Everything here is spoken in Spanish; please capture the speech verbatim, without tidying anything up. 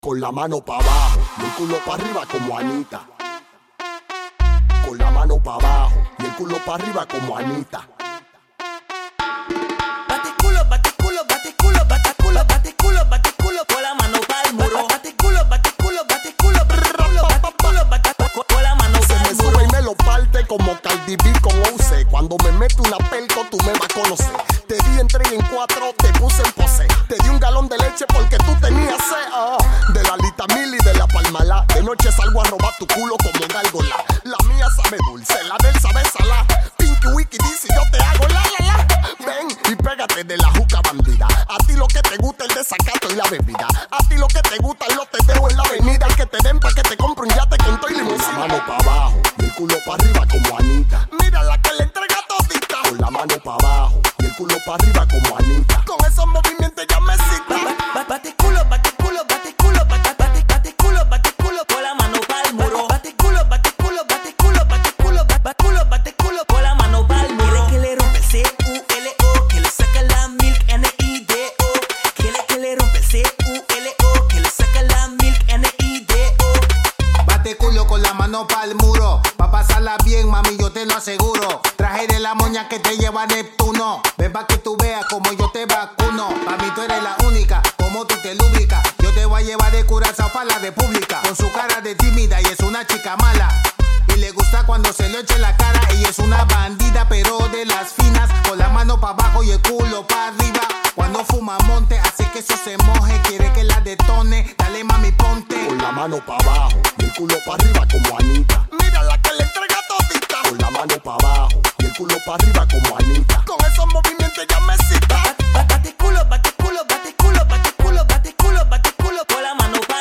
Con la mano pa' abajo y el culo pa' arriba como Anita. Con la mano pa' abajo y el culo pa' arriba como Anita. Bate culo, bate culo, bate culo, bate culo, bate culo, bate culo, con la mano pa'l muro. Bate culo, bate culo, bate culo, bate culo, bate culo, bate culo, con la mano Se pa'l me muro. sube y me lo parte como Cardi B con O C. Cuando me meto una pelco tú me vas a conocer. Te di en tres y en cuatro, te puse en pose. Te di un galón de leche porque tú tenías sed. Ah, de la Lita Mil y de la Palmalá. De noche salgo a robar tu culo como gárgola. La mía sabe dulce, la del sabe salá. Pinky Wiki dice yo te hago la la la. Ven y pégate de la juca bandida. A ti lo que te gusta es el desacato y la bebida. A ti lo que te gusta es los teteos en la avenida. El que te den pa' que te compre un yate con toy limusina. Con la mano pa' abajo y el culo pa' arriba como Anita. Mira la que le entrega todita. Con la mano pa' abajo y el culo pa' arriba como Anita. Con esos movimientos ya me cita. Ba- Bate culo, bate culo, bate culo, bate bate bate culo, bate culo, con la mano pa'l muro. Bate culo, bate culo, bate culo, bate culo, bate culo, bate culo, con la mano pa'l muro. Que le rompe el C U L O, que le saca la milk N I D O. Que le que le rompe el C U L O, que le saca la milk N I D O. Bate culo con la mano pa'l muro. Pa' pasarla bien, mami, yo te lo aseguro. Traje de la moña que te lleva Neptuno. Ven pa' que tú veas como yo te vacuno. Pa' mí tú eres la única, como tú te lubricas. Yo te voy a llevar de Curazao pa' la República. Con su cara de tímida y es una chica mala. Y le gusta cuando se le eche la cara. Ella es una bandida, pero de las finas. Con la mano pa' abajo y el culo pa' arriba. Cuando fuma monte, hace que eso se moje. Quiere que la detone, dale mami ponte. Con la mano pa' abajo y el culo pa' arriba como Anita. Mira la que le entrega todita. Con la mano pa' abajo y el culo pa' arriba como Anita. Con esos movimientos ya me cita. Bate culo, bate culo, bate culo, bate culo, bate culo, bate culo, con la mano pa'l